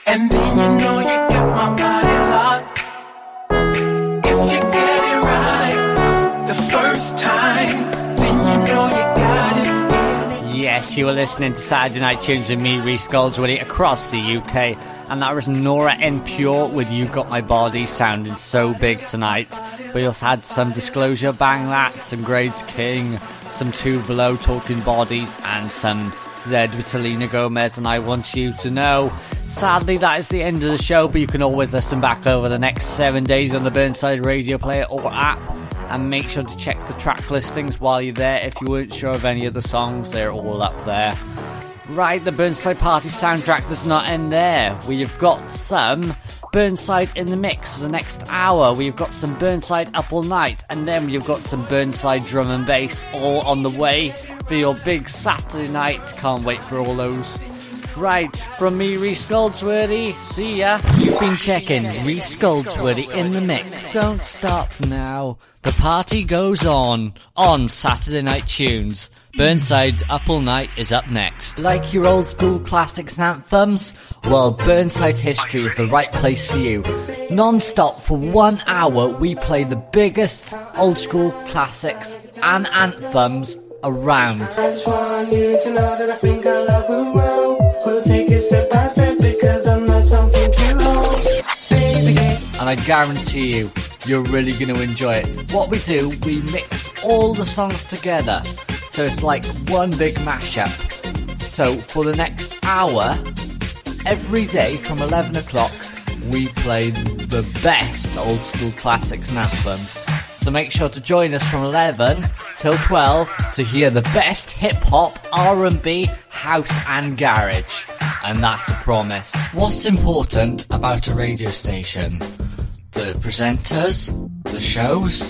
And then you know you got my body locked. If you get it right the first time, then you know you got it. Yes, you were listening to Saturday Night Tunes with me, Rhys Goldsworthy, across the UK. And that was Nora En Pure with You Got My Body, sounding so big tonight. We also had some Disclosure, Bang That, some Grades King, some Two Below, Talking Bodies, and some Zed with Selena Gomez and I Want You to Know. Sadly, that is the end of the show, but you can always listen back over the next 7 days on the Burnside Radio Player or app. And make sure to check the track listings while you're there. If you weren't sure of any of the songs, they're all up there. Right, the Burnside Party soundtrack does not end there. We've got some Burnside in the mix for the next hour. We've got some Burnside Up All Night, and then we've got some Burnside drum and bass all on the way for your big Saturday night. Can't wait for all those. Right, from me, Rhys Goldsworthy, see ya. You've been checking Rhys Goldsworthy in the mix. Don't stop now. The party goes on Saturday Night Tunes. Burnside Up All Night is up next. Like your old school classics and anthems? Well, Burnside History is the right place for you. Non-stop for 1 hour, we play the biggest old school classics and anthems around. I just want you to know that I think our love will grow. We'll take it step by step because I'm not something you hold. And I guarantee you're really going to enjoy it. What we do, we mix all the songs together, so it's like one big mashup. So for the next hour, every day from 11 o'clock, we play the best old school classics and anthems. So make sure to join us from 11 till 12 to hear the best hip-hop, R&B, house and garage. And that's a promise. What's important about a radio station? The presenters, the shows,